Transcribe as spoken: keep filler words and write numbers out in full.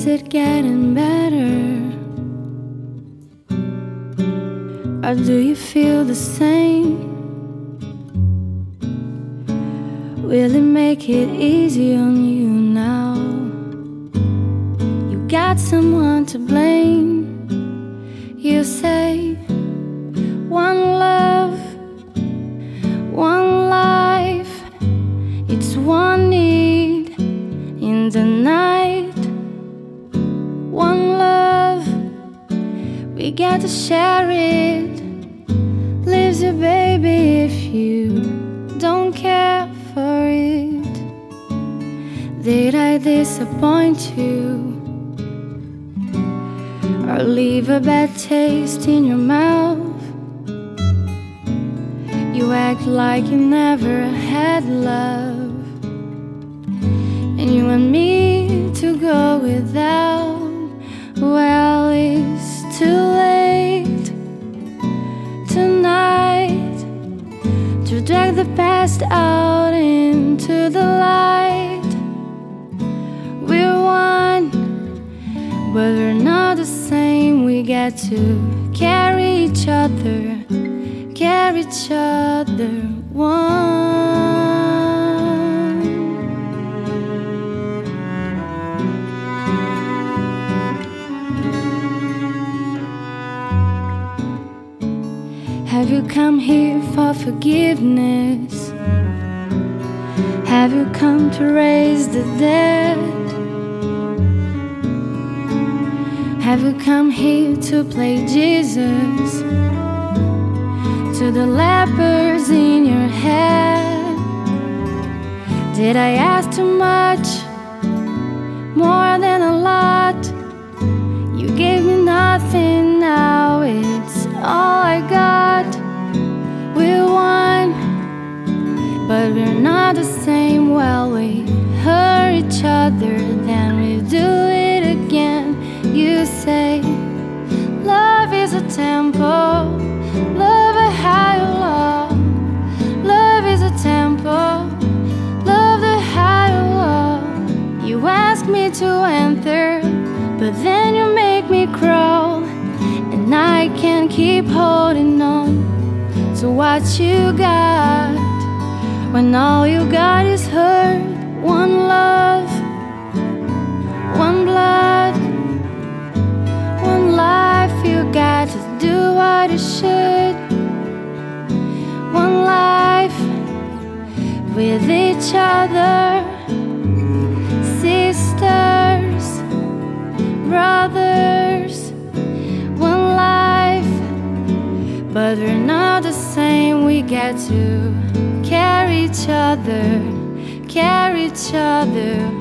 Is it getting better? Or do you feel the same? Will it make it easy on you now? You got someone to blame. You say one love, one life, it's one need in the night. One love, we got to share it. Leaves you, baby, if you don't care for it. Did I disappoint you? Or leave a bad taste in your mouth? You act like you never had love, and you want me to go without. Well, it's too late tonight to drag the past out into the light. We're one, but we're not the same. We get to carry each other, carry each other one. Have you come here for forgiveness? Have you come to raise the dead? Have you come here to play Jesus to the lepers in your head? Did I ask too much? More than a lot? You gave me nothing, now it's all I got. We're one, but we're not the same. Well, we hurt each other, then we do it again. You say love is a temple, love a higher law. Love is a temple, love the higher law. You ask me to enter, but then you make me crawl, and I can't keep holding on to what you got, when all you got is hurt. One love, one blood, one life. You got to do what you should. One life with each other, sisters, brothers. One life, but we're not the same. We get to carry each other, carry each other